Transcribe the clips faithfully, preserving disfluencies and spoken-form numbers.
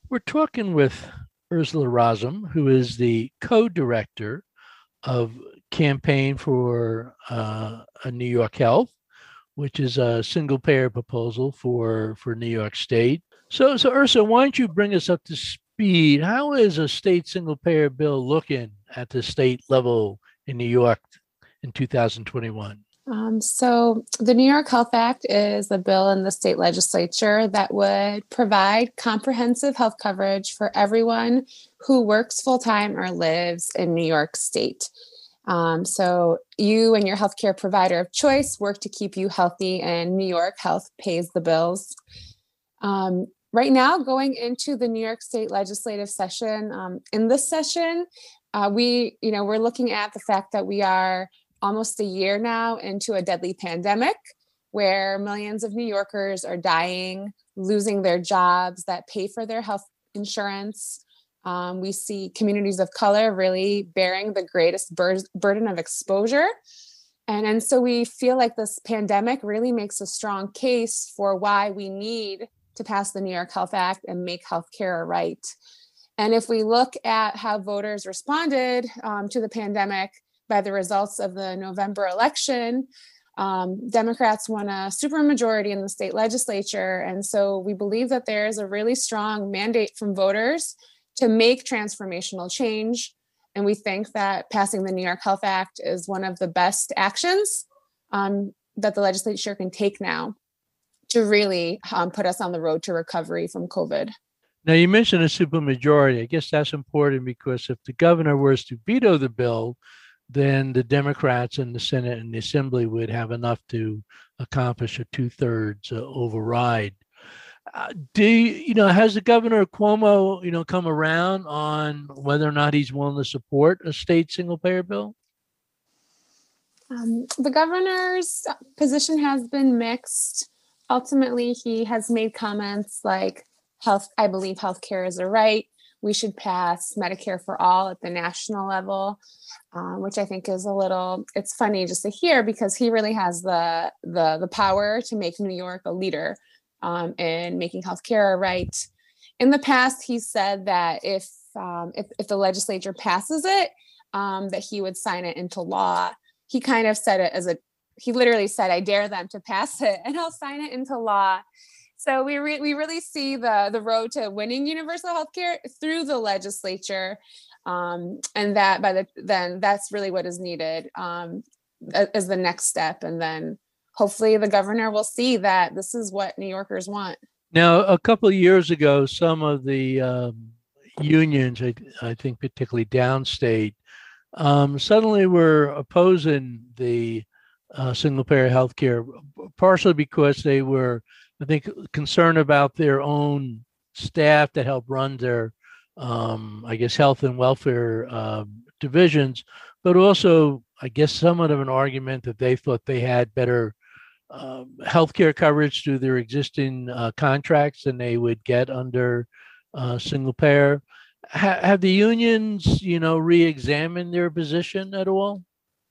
We're talking with Ursula Rosum, who is the co-director of Campaign for uh, a New York Health, which is a single payer proposal for, for New York State. So, so Ursula, why don't you bring us up to speed? How is a state single payer bill looking at the state level in New York in two thousand twenty-one? Um, so, the New York Health Act is a bill in the state legislature that would provide comprehensive health coverage for everyone who works full time or lives in New York State. Um, so, you and your healthcare provider of choice work to keep you healthy, and New York Health pays the bills. Um, right now, going into the New York State legislative session, um, in this session, uh, we, you know, we're looking at the fact that we are almost a year now into a deadly pandemic where millions of New Yorkers are dying, losing their jobs that pay for their health insurance. Um, we see communities of color really bearing the greatest bur- burden of exposure. And, and so we feel like this pandemic really makes a strong case for why we need to pass the New York Health Act and make healthcare a right. And if we look at how voters responded um, to the pandemic, by the results of the November election, um, Democrats won a supermajority in the state legislature. And so we believe that there is a really strong mandate from voters to make transformational change. And we think that passing the New York Health Act is one of the best actions um, that the legislature can take now to really um, put us on the road to recovery from COVID. Now, you mentioned a supermajority. I guess that's important because if the governor was to veto the bill, then the Democrats in the Senate and the Assembly would have enough to accomplish a two-thirds uh, override. Uh, do you, you know, has the governor Cuomo, you know, come around on whether or not he's willing to support a state single-payer bill? Um, the governor's position has been mixed. Ultimately, he has made comments like, "Health, I believe healthcare is a right. We should pass Medicare for all at the national level," um, which I think is a little, it's funny just to hear because he really has the the, the power to make New York a leader um, in making healthcare a right. In the past, he said that if um, if, if the legislature passes it, um, that he would sign it into law. He kind of said it as a, he literally said, "I dare them to pass it and I'll sign it into law." So we re- we really see the the road to winning universal health care through the legislature, um, and that by the then that's really what is needed um, as the next step, and then hopefully the governor will see that this is what New Yorkers want. Now, a couple of years ago, some of the um, unions, I, I think particularly downstate, um, suddenly were opposing the uh, single-payer healthcare, partially because they were, I think, concerned about their own staff that help run their, um, I guess, health and welfare uh, divisions, but also, I guess, somewhat of an argument that they thought they had better um, healthcare coverage through their existing uh, contracts than they would get under uh, single payer. Ha- have the unions, you know, re-examined their position at all?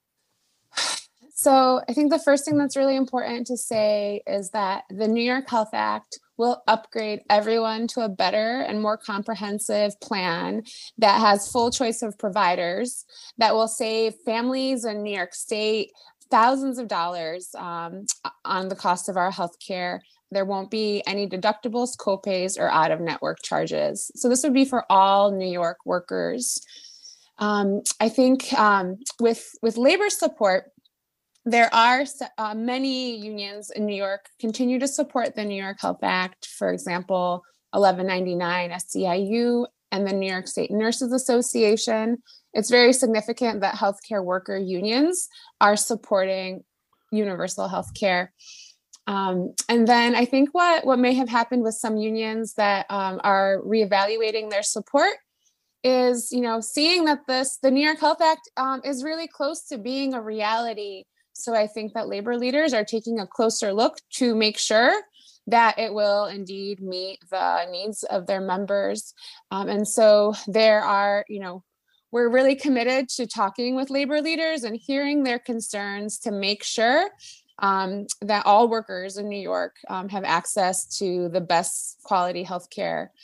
So I think the first thing that's really important to say is that the New York Health Act will upgrade everyone to a better and more comprehensive plan that has full choice of providers that will save families in New York State thousands of dollars um, on the cost of our healthcare. There won't be any deductibles, copays, or out-of-network charges. So this would be for all New York workers. Um, I think um, with with labor support, there are uh, many unions in New York continue to support the New York Health Act. For example, eleven ninety-nine S E I U and the New York State Nurses Association. It's very significant that healthcare worker unions are supporting universal health care. Um, and then I think what, what may have happened with some unions that um, are reevaluating their support is, you know, seeing that this, the New York Health Act um, is really close to being a reality. So I think that labor leaders are taking a closer look to make sure that it will indeed meet the needs of their members. Um, and so there are, you know, we're really committed to talking with labor leaders and hearing their concerns to make sure um, that all workers in New York um, have access to the best quality healthcare.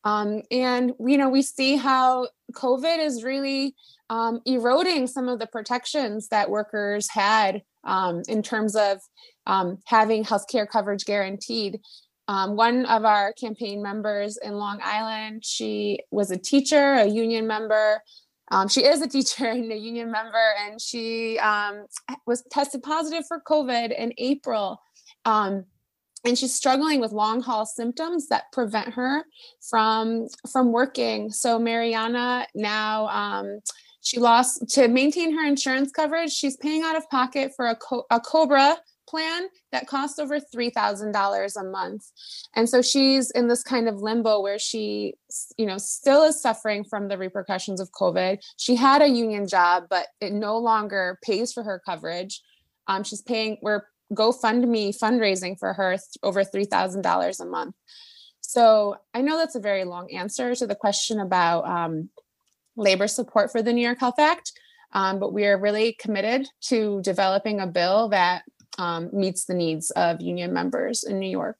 Um, and, you know, we see how COVID is really um, eroding some of the protections that workers had um, in terms of um, having healthcare coverage guaranteed. Um, one of our campaign members in Long Island, she was a teacher, a union member. Um, she is a teacher and a union member, and she um, was tested positive for COVID in April. Um, and she's struggling with long haul symptoms that prevent her from from working. So Mariana now um, she lost to maintain her insurance coverage. She's paying out of pocket for a, Co- a Cobra plan that costs over three thousand dollars a month. And so she's in this kind of limbo where she, you know, still is suffering from the repercussions of COVID. She had a union job, but it no longer pays for her coverage. Um, she's paying, we're GoFundMe fundraising for her th- over three thousand dollars a month. So I know that's a very long answer to the question about um, labor support for the New York Health Act, um, but we are really committed to developing a bill that um, meets the needs of union members in New York.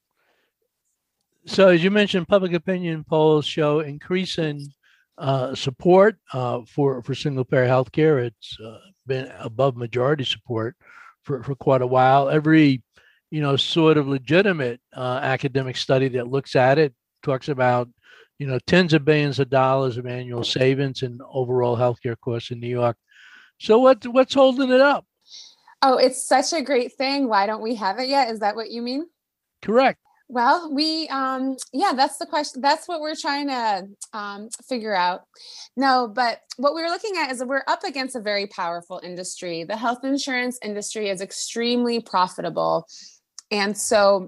So as you mentioned, public opinion polls show increasing uh, support uh, for, for single payer healthcare. It's uh, been above majority support for, for quite a while. Every, you know, sort of legitimate uh, academic study that looks at it talks about, you know, tens of billions of dollars of annual savings in overall healthcare costs in New York. So what what's holding it up? Oh, it's such a great thing. Why don't we have it yet? Is that what you mean? Correct. Well, we, um, yeah, that's the question. That's what we're trying to um, figure out. No, but what we're looking at is that we're up against a very powerful industry. The health insurance industry is extremely profitable. And so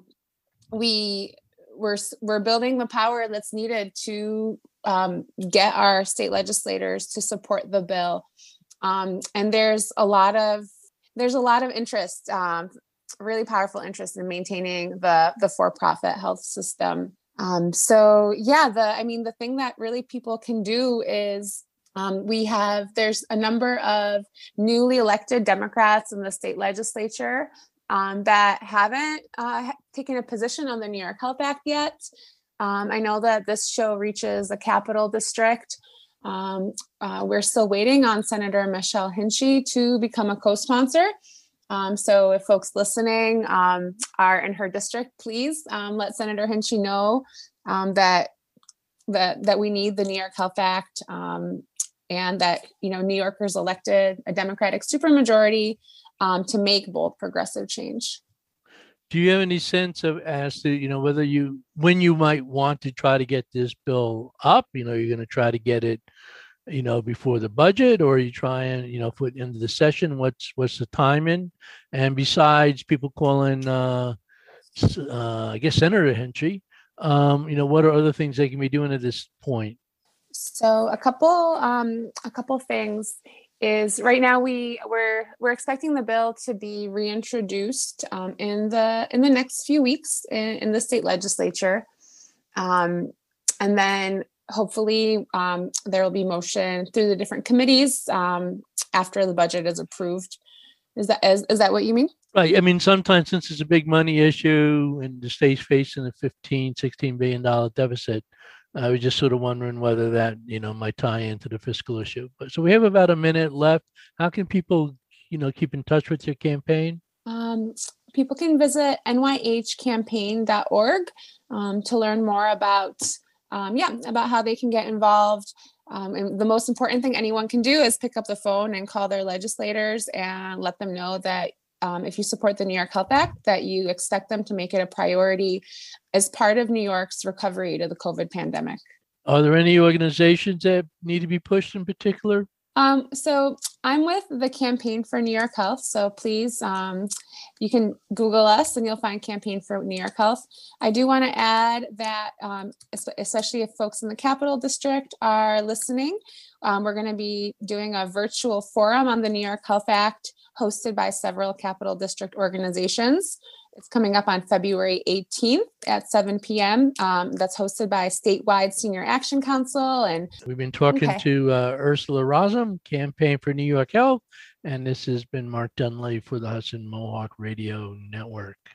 we, we're, we're building the power that's needed to um, get our state legislators to support the bill. Um, and there's a lot of, there's a lot of interest um, really powerful interest in maintaining the the for-profit health system. Um, so yeah, the I mean, the thing that really people can do is um, we have there's a number of newly elected Democrats in the state legislature um, that haven't uh, taken a position on the New York Health Act yet. Um, I know that this show reaches the Capital District. Um, uh, we're still waiting on Senator Michelle Hinchy to become a co-sponsor. Um, so if folks listening um, are in her district, please um, let Senator Hinchy know um, that that that we need the New York Health Act um, and that you know New Yorkers elected a Democratic supermajority um, to make bold progressive change. Do you have any sense of as to you know whether you when you might want to try to get this bill up? You know, you're going to try to get it you know, before the budget, or you try and, you know, put into the session? What's what's the timing? And besides people calling, uh, uh, I guess Senator Hinchy, um, you know, what are other things they can be doing at this point? So a couple, um, a couple things is right now we we're we're expecting the bill to be reintroduced um, in the in the next few weeks in, in the state legislature, um, and then hopefully um, there will be motion through the different committees um, after the budget is approved. Is that is, is that what you mean? Right. I mean, sometimes since it's a big money issue and the state's facing a fifteen, sixteen billion dollar deficit, I was just sort of wondering whether that, you know, might tie into the fiscal issue. But so we have about a minute left. How can people, you know, keep in touch with your campaign? Um, people can visit N Y H campaign dot org um, to learn more about Um, yeah, about how they can get involved. Um, and the most important thing anyone can do is pick up the phone and call their legislators and let them know that um, if you support the New York Health Act, that you expect them to make it a priority as part of New York's recovery to the COVID pandemic. Are there any organizations that need to be pushed in particular? Um, so I'm with the Campaign for New York Health. So please, um, you can Google us and you'll find Campaign for New York Health. I do want to add that, um, especially if folks in the Capital District are listening, um, we're going to be doing a virtual forum on the New York Health Act hosted by several Capital District organizations. It's coming up on February eighteenth at seven p.m. Um, that's hosted by Statewide Senior Action Council. And we've been talking okay. to uh, Ursula Rozum, Campaign for New York Health, and this has been Mark Dunley for the Hudson Mohawk Radio Network.